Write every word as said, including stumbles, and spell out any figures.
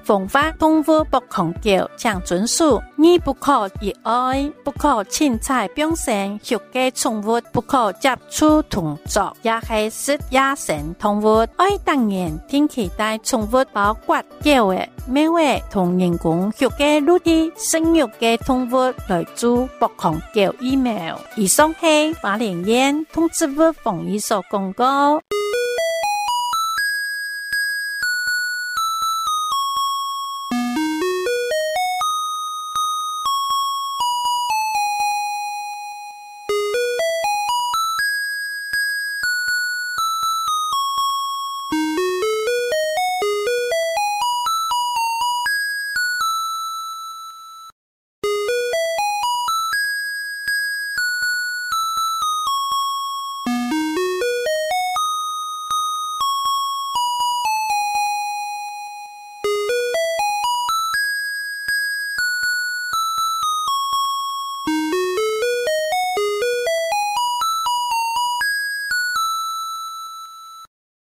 奉法动物不狂叫，请遵守：你不可以爱，不可侵害病生血嘅宠物，不可接触同作，也係食野生動物。愛當然定期帶寵物包括叫嘅、咩話同人工血嘅陸地生育嘅動物來做不狂叫疫苗。以上係花蓮縣通知部防疫所公告。